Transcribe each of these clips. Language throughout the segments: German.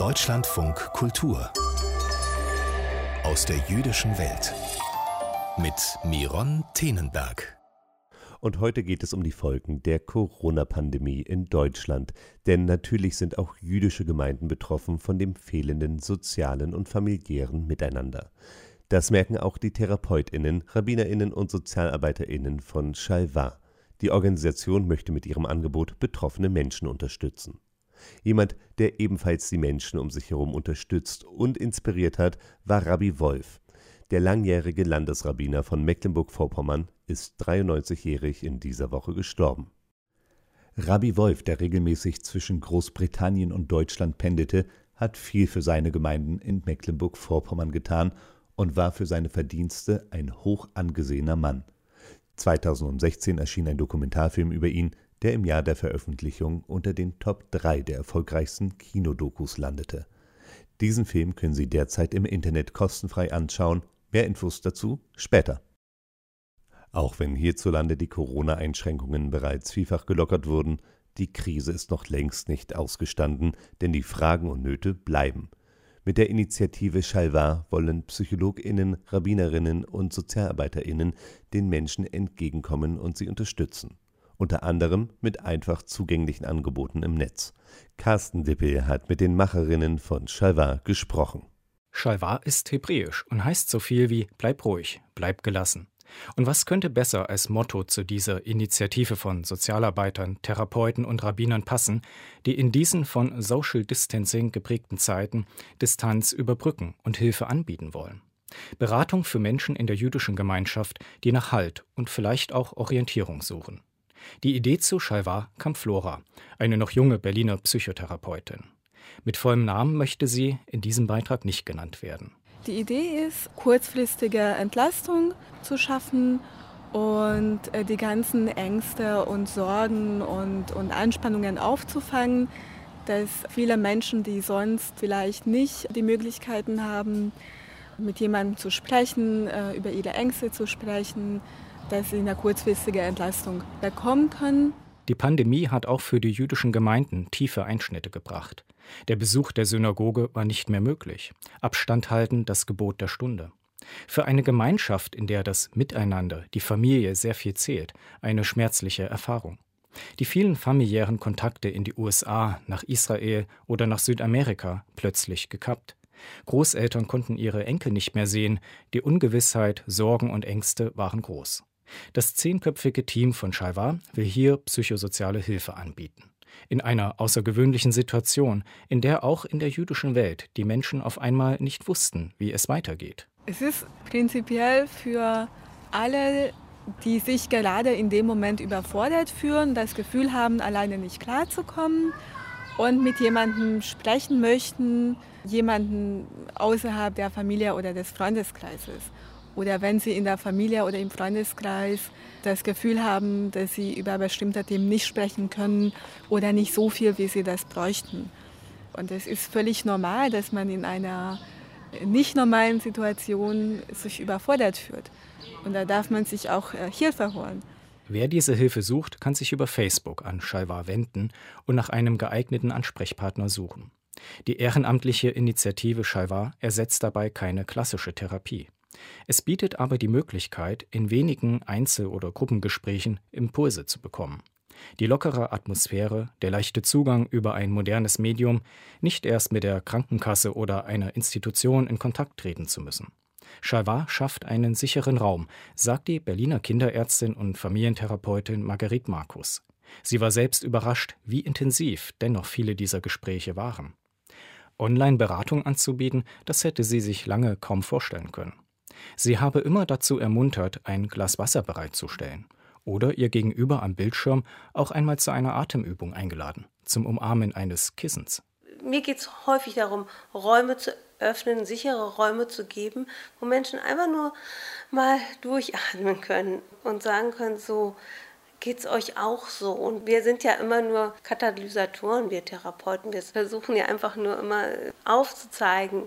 Deutschlandfunk Kultur aus der jüdischen Welt mit Miron Tenenberg. Und heute geht es um die Folgen der Corona-Pandemie in Deutschland. Denn natürlich sind auch jüdische Gemeinden betroffen von dem fehlenden sozialen und familiären Miteinander. Das merken auch die TherapeutInnen, RabbinerInnen und SozialarbeiterInnen von Shalva. Die Organisation möchte mit ihrem Angebot betroffene Menschen unterstützen. Jemand, der ebenfalls die Menschen um sich herum unterstützt und inspiriert hat, war Rabbi Wolf. Der langjährige Landesrabbiner von Mecklenburg-Vorpommern ist 93-jährig in dieser Woche gestorben. Rabbi Wolf, der regelmäßig zwischen Großbritannien und Deutschland pendelte, hat viel für seine Gemeinden in Mecklenburg-Vorpommern getan und war für seine Verdienste ein hoch angesehener Mann. 2016 erschien ein Dokumentarfilm über ihn, der im Jahr der Veröffentlichung unter den Top 3 der erfolgreichsten Kinodokus landete. Diesen Film können Sie derzeit im Internet kostenfrei anschauen. Mehr Infos dazu später. Auch wenn hierzulande die Corona-Einschränkungen bereits vielfach gelockert wurden, die Krise ist noch längst nicht ausgestanden, denn die Fragen und Nöte bleiben. Mit der Initiative Shalva wollen PsychologInnen, Rabbinerinnen und SozialarbeiterInnen den Menschen entgegenkommen und sie unterstützen. Unter anderem mit einfach zugänglichen Angeboten im Netz. Carsten Dippel hat mit den Macherinnen von Shalva gesprochen. Shalva ist hebräisch und heißt so viel wie bleib ruhig, bleib gelassen. Und was könnte besser als Motto zu dieser Initiative von Sozialarbeitern, Therapeuten und Rabbinern passen, die in diesen von Social Distancing geprägten Zeiten Distanz überbrücken und Hilfe anbieten wollen. Beratung für Menschen in der jüdischen Gemeinschaft, die nach Halt und vielleicht auch Orientierung suchen. Die Idee zu Shalva kam Flora, eine noch junge Berliner Psychotherapeutin. Mit vollem Namen möchte sie in diesem Beitrag nicht genannt werden. Die Idee ist, kurzfristige Entlastung zu schaffen und die ganzen Ängste und Sorgen und Anspannungen aufzufangen, dass viele Menschen, die sonst vielleicht nicht die Möglichkeiten haben, mit jemandem zu sprechen, über ihre Ängste zu sprechen, dass sie eine kurzfristige Entlastung bekommen können. Die Pandemie hat auch für die jüdischen Gemeinden tiefe Einschnitte gebracht. Der Besuch der Synagoge war nicht mehr möglich. Abstand halten, das Gebot der Stunde. Für eine Gemeinschaft, in der das Miteinander, die Familie sehr viel zählt, eine schmerzliche Erfahrung. Die vielen familiären Kontakte in die USA, nach Israel oder nach Südamerika plötzlich gekappt. Großeltern konnten ihre Enkel nicht mehr sehen, die Ungewissheit, Sorgen und Ängste waren groß. Das 10-köpfige Team von Shalva will hier psychosoziale Hilfe anbieten. In einer außergewöhnlichen Situation, in der auch in der jüdischen Welt die Menschen auf einmal nicht wussten, wie es weitergeht. Es ist prinzipiell für alle, die sich gerade in dem Moment überfordert fühlen, das Gefühl haben, alleine nicht klarzukommen und mit jemandem sprechen möchten, jemanden außerhalb der Familie oder des Freundeskreises. Oder wenn sie in der Familie oder im Freundeskreis das Gefühl haben, dass sie über bestimmte Themen nicht sprechen können oder nicht so viel, wie sie das bräuchten. Und es ist völlig normal, dass man in einer nicht normalen Situation sich überfordert fühlt. Und da darf man sich auch Hilfe holen. Wer diese Hilfe sucht, kann sich über Facebook an Shalva wenden und nach einem geeigneten Ansprechpartner suchen. Die ehrenamtliche Initiative Shalva ersetzt dabei keine klassische Therapie. Es bietet aber die Möglichkeit, in wenigen Einzel- oder Gruppengesprächen Impulse zu bekommen. Die lockere Atmosphäre, der leichte Zugang über ein modernes Medium, nicht erst mit der Krankenkasse oder einer Institution in Kontakt treten zu müssen. Shalva schafft einen sicheren Raum, sagt die Berliner Kinderärztin und Familientherapeutin Marguerite Markus. Sie war selbst überrascht, wie intensiv dennoch viele dieser Gespräche waren. Online-Beratung anzubieten, das hätte sie sich lange kaum vorstellen können. Sie habe immer dazu ermuntert, ein Glas Wasser bereitzustellen oder ihr Gegenüber am Bildschirm auch einmal zu einer Atemübung eingeladen, zum Umarmen eines Kissens. Mir geht es häufig darum, Räume zu öffnen, sichere Räume zu geben, wo Menschen einfach nur mal durchatmen können und sagen können, so geht's euch auch so. Und wir sind ja immer nur Katalysatoren, wir Therapeuten. Wir versuchen ja einfach nur immer aufzuzeigen,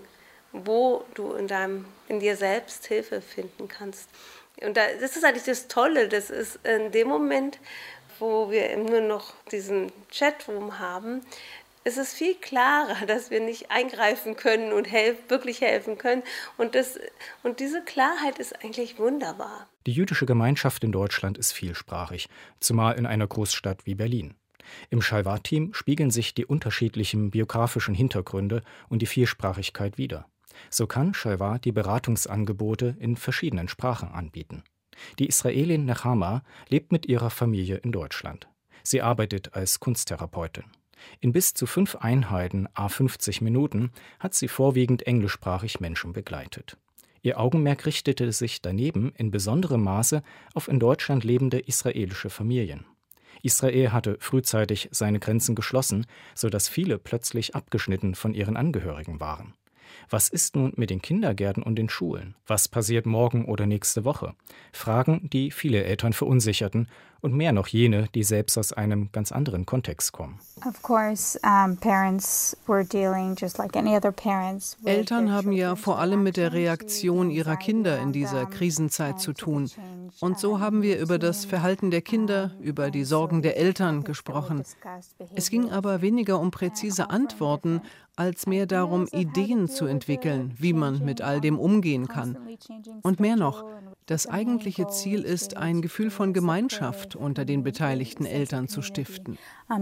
wo du in dir selbst Hilfe finden kannst. Und das ist eigentlich das Tolle, das ist in dem Moment, wo wir nur noch diesen Chatroom haben, Es ist viel klarer, dass wir nicht eingreifen können und wirklich helfen können. Und diese Klarheit ist eigentlich wunderbar. Die jüdische Gemeinschaft in Deutschland ist vielsprachig, zumal in einer Großstadt wie Berlin. Im Shalwar-Team spiegeln sich die unterschiedlichen biografischen Hintergründe und die Vielsprachigkeit wider. So kann Shalwar die Beratungsangebote in verschiedenen Sprachen anbieten. Die Israelin Nechama lebt mit ihrer Familie in Deutschland. Sie arbeitet als Kunsttherapeutin. In bis zu 5 Einheiten à 50 Minuten hat sie vorwiegend englischsprachig Menschen begleitet. Ihr Augenmerk richtete sich daneben in besonderem Maße auf in Deutschland lebende israelische Familien. Israel hatte frühzeitig seine Grenzen geschlossen, sodass viele plötzlich abgeschnitten von ihren Angehörigen waren. Was ist nun mit den Kindergärten und den Schulen? Was passiert morgen oder nächste Woche? Fragen, die viele Eltern verunsicherten und mehr noch jene, die selbst aus einem ganz anderen Kontext kommen. Eltern haben ja vor allem mit der Reaktion ihrer Kinder in dieser Krisenzeit zu tun. Und so haben wir über das Verhalten der Kinder, über die Sorgen der Eltern gesprochen. Es ging aber weniger um präzise Antworten, als mehr darum, Ideen zu entwickeln, wie man mit all dem umgehen kann. Und mehr noch, das eigentliche Ziel ist, ein Gefühl von Gemeinschaft unter den beteiligten Eltern zu stiften.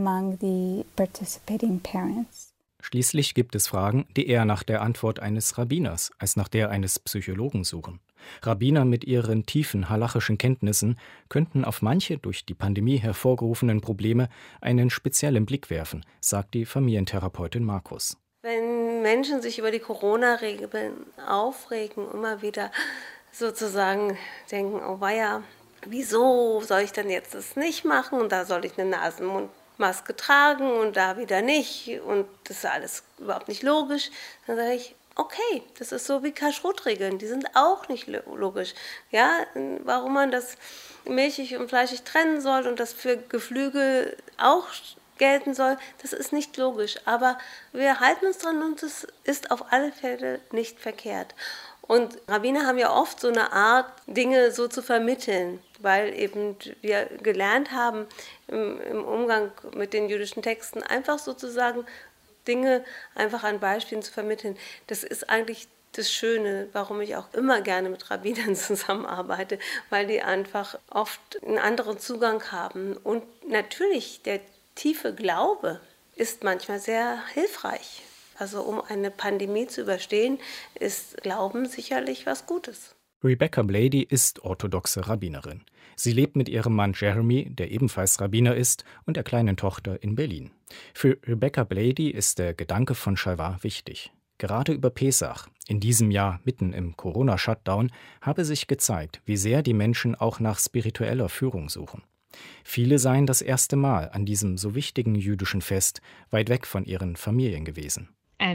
Schließlich gibt es Fragen, die eher nach der Antwort eines Rabbiners als nach der eines Psychologen suchen. Rabbiner mit ihren tiefen halachischen Kenntnissen könnten auf manche durch die Pandemie hervorgerufenen Probleme einen speziellen Blick werfen, sagt die Familientherapeutin Markus. Wenn Menschen sich über die Corona-Regeln aufregen, immer wieder sozusagen denken, oh weia, wieso soll ich denn jetzt das nicht machen und da soll ich eine Nasen-Mund-Maske tragen und da wieder nicht und das ist alles überhaupt nicht logisch, dann sage ich, okay, das ist so wie Kashrut-Regeln, die sind auch nicht logisch. Ja, warum man das milchig und fleischig trennen soll und das für Geflügel auch gelten soll, das ist nicht logisch. Aber wir halten uns dran und es ist auf alle Fälle nicht verkehrt. Und Rabbiner haben ja oft so eine Art, Dinge so zu vermitteln, weil eben wir gelernt haben, im Umgang mit den jüdischen Texten einfach sozusagen Dinge einfach an Beispielen zu vermitteln. Das ist eigentlich das Schöne, warum ich auch immer gerne mit Rabbinern zusammenarbeite, weil die einfach oft einen anderen Zugang haben. Und natürlich, der tiefe Glaube ist manchmal sehr hilfreich. Also um eine Pandemie zu überstehen, ist Glauben sicherlich was Gutes. Rebecca Blady ist orthodoxe Rabbinerin. Sie lebt mit ihrem Mann Jeremy, der ebenfalls Rabbiner ist, und der kleinen Tochter in Berlin. Für Rebecca Blady ist der Gedanke von Shalwar wichtig. Gerade über Pesach, in diesem Jahr mitten im Corona-Shutdown, habe sich gezeigt, wie sehr die Menschen auch nach spiritueller Führung suchen. Viele seien das erste Mal an diesem so wichtigen jüdischen Fest weit weg von ihren Familien gewesen.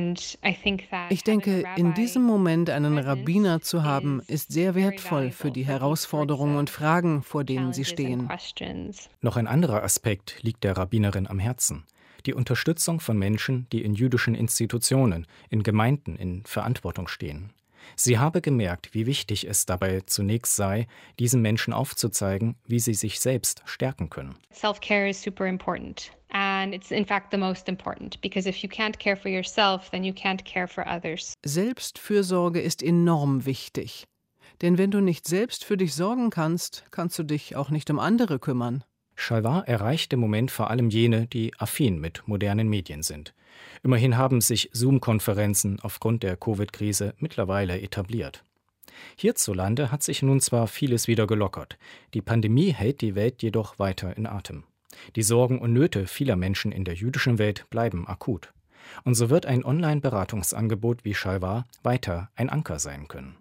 Ich denke, in diesem Moment einen Rabbiner zu haben, ist sehr wertvoll für die Herausforderungen und Fragen, vor denen sie stehen. Noch ein anderer Aspekt liegt der Rabbinerin am Herzen: die Unterstützung von Menschen, die in jüdischen Institutionen, in Gemeinden in Verantwortung stehen. Sie habe gemerkt, wie wichtig es dabei zunächst sei, diesen Menschen aufzuzeigen, wie sie sich selbst stärken können. Self-care is super important. And it's in fact the most important, because if you can't care for yourself, then you can't care for others. Selbstfürsorge ist enorm wichtig. Denn wenn du nicht selbst für dich sorgen kannst, kannst du dich auch nicht um andere kümmern. Shalwar erreicht im Moment vor allem jene, die affin mit modernen Medien sind. Immerhin haben sich Zoom-Konferenzen aufgrund der Covid-Krise mittlerweile etabliert. Hierzulande hat sich nun zwar vieles wieder gelockert, die Pandemie hält die Welt jedoch weiter in Atem. Die Sorgen und Nöte vieler Menschen in der jüdischen Welt bleiben akut. Und so wird ein Online-Beratungsangebot wie Shalwar weiter ein Anker sein können.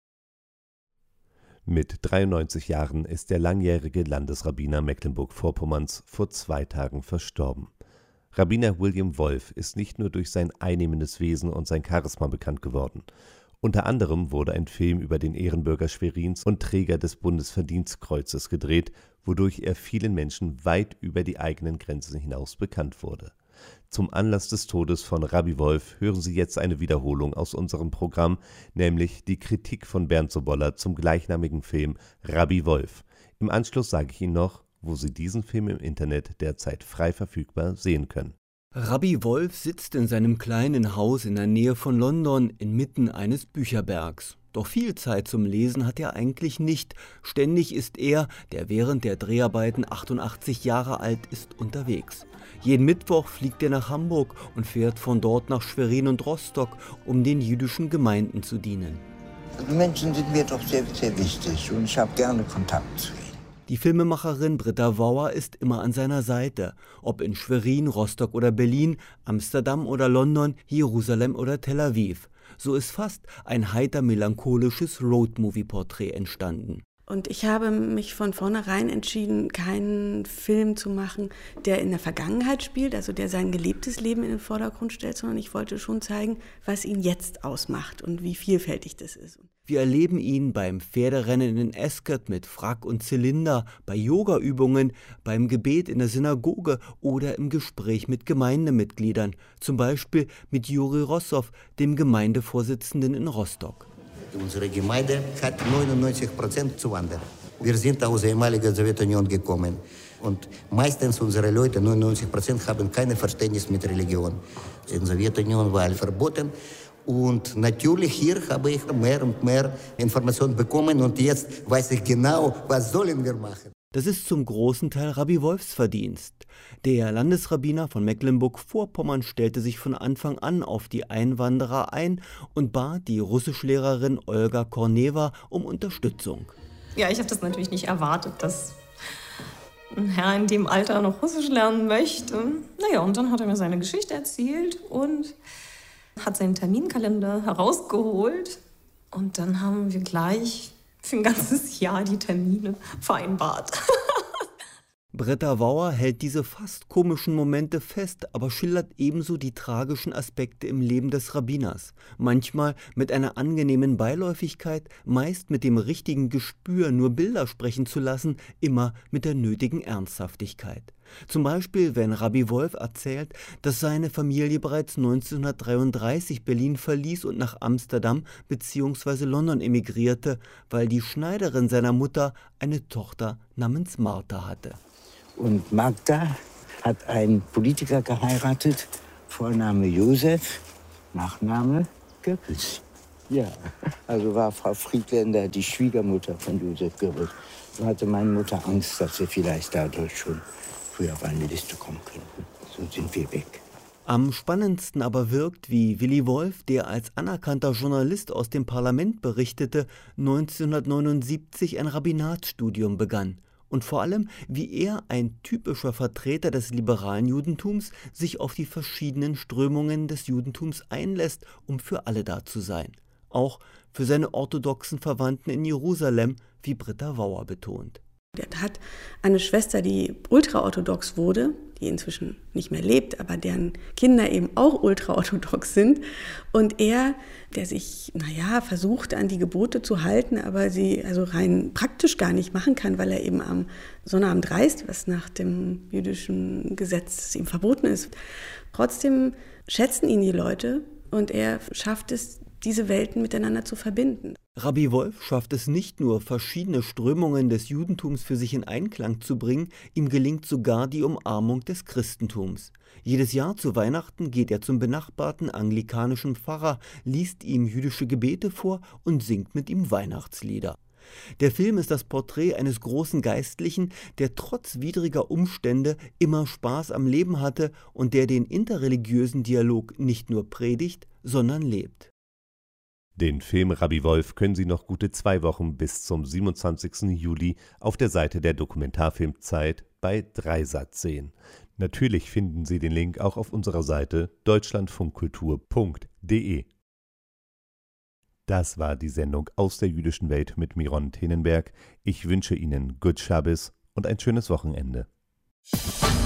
Mit 93 Jahren ist der langjährige Landesrabbiner Mecklenburg-Vorpommerns vor 2 Tagen verstorben. Rabbiner William Wolf ist nicht nur durch sein einnehmendes Wesen und sein Charisma bekannt geworden. Unter anderem wurde ein Film über den Ehrenbürger Schwerins und Träger des Bundesverdienstkreuzes gedreht, wodurch er vielen Menschen weit über die eigenen Grenzen hinaus bekannt wurde. Zum Anlass des Todes von Rabbi Wolf hören Sie jetzt eine Wiederholung aus unserem Programm, nämlich die Kritik von Bernd Sobolla zum gleichnamigen Film Rabbi Wolf. Im Anschluss sage ich Ihnen noch, wo Sie diesen Film im Internet derzeit frei verfügbar sehen können. Rabbi Wolf sitzt in seinem kleinen Haus in der Nähe von London inmitten eines Bücherbergs. Doch viel Zeit zum Lesen hat er eigentlich nicht. Ständig ist er, der während der Dreharbeiten 88 Jahre alt ist, unterwegs. Jeden Mittwoch fliegt er nach Hamburg und fährt von dort nach Schwerin und Rostock, um den jüdischen Gemeinden zu dienen. Die Menschen sind mir doch sehr, sehr wichtig und ich habe gerne Kontakt zu ihnen. Die Filmemacherin Britta Wauer ist immer an seiner Seite. Ob in Schwerin, Rostock oder Berlin, Amsterdam oder London, Jerusalem oder Tel Aviv. So ist fast ein heiter melancholisches Roadmovie-Porträt entstanden. Und ich habe mich von vornherein entschieden, keinen Film zu machen, der in der Vergangenheit spielt, also der sein gelebtes Leben in den Vordergrund stellt, sondern ich wollte schon zeigen, was ihn jetzt ausmacht und wie vielfältig das ist. Wir erleben ihn beim Pferderennen in Ascot mit Frack und Zylinder, bei Yogaübungen, beim Gebet in der Synagoge oder im Gespräch mit Gemeindemitgliedern, zum Beispiel mit Juri Rossow, dem Gemeindevorsitzenden in Rostock. Unsere Gemeinde hat 99% Zuwanderer. Wir sind aus der ehemaligen Sowjetunion gekommen. Und meistens unsere Leute, 99%, haben kein Verständnis mit Religion. In der Sowjetunion war verboten. Und natürlich hier habe ich mehr und mehr Informationen bekommen. Und jetzt weiß ich genau, was sollen wir machen. Das ist zum großen Teil Rabbi Wolfs Verdienst. Der Landesrabbiner von Mecklenburg-Vorpommern stellte sich von Anfang an auf die Einwanderer ein und bat die Russischlehrerin Olga Kornewa um Unterstützung. Ja, ich habe das natürlich nicht erwartet, dass ein Herr in dem Alter noch Russisch lernen möchte. Naja, und dann hat er mir seine Geschichte erzählt und hat seinen Terminkalender herausgeholt. Und dann haben wir gleich für ein ganzes Jahr die Termine vereinbart. Britta Wauer hält diese fast komischen Momente fest, aber schildert ebenso die tragischen Aspekte im Leben des Rabbiners. Manchmal mit einer angenehmen Beiläufigkeit, meist mit dem richtigen Gespür, nur Bilder sprechen zu lassen, immer mit der nötigen Ernsthaftigkeit. Zum Beispiel, wenn Rabbi Wolf erzählt, dass seine Familie bereits 1933 Berlin verließ und nach Amsterdam bzw. London emigrierte, weil die Schneiderin seiner Mutter eine Tochter namens Martha hatte. Und Magda hat einen Politiker geheiratet, Vorname Josef, Nachname Goebbels. Ja, also war Frau Friedländer die Schwiegermutter von Josef Goebbels. So hatte meine Mutter Angst, dass sie vielleicht dadurch schon früher auf eine Liste kommen könnten. So sind wir weg. Am spannendsten aber wirkt, wie Willi Wolf, der als anerkannter Journalist aus dem Parlament berichtete, 1979 ein Rabbinatsstudium begann. Und vor allem, wie er, ein typischer Vertreter des liberalen Judentums, sich auf die verschiedenen Strömungen des Judentums einlässt, um für alle da zu sein. Auch für seine orthodoxen Verwandten in Jerusalem, wie Britta Wauer betont. Er hat eine Schwester, die ultraorthodox wurde, die inzwischen nicht mehr lebt, aber deren Kinder eben auch ultraorthodox sind. Und er, der sich, versucht, an die Gebote zu halten, aber sie also rein praktisch gar nicht machen kann, weil er eben am Sonnabend reist, was nach dem jüdischen Gesetz ihm verboten ist. Trotzdem schätzen ihn die Leute und er schafft es, diese Welten miteinander zu verbinden. Rabbi Wolf schafft es nicht nur, verschiedene Strömungen des Judentums für sich in Einklang zu bringen, ihm gelingt sogar die Umarmung des Christentums. Jedes Jahr zu Weihnachten geht er zum benachbarten anglikanischen Pfarrer, liest ihm jüdische Gebete vor und singt mit ihm Weihnachtslieder. Der Film ist das Porträt eines großen Geistlichen, der trotz widriger Umstände immer Spaß am Leben hatte und der den interreligiösen Dialog nicht nur predigt, sondern lebt. Den Film Rabbi Wolf können Sie noch gute 2 Wochen bis zum 27. Juli auf der Seite der Dokumentarfilmzeit bei Dreisat sehen. Natürlich finden Sie den Link auch auf unserer Seite deutschlandfunkkultur.de. Das war die Sendung aus der jüdischen Welt mit Miron Tenenberg. Ich wünsche Ihnen Good Shabbos und ein schönes Wochenende.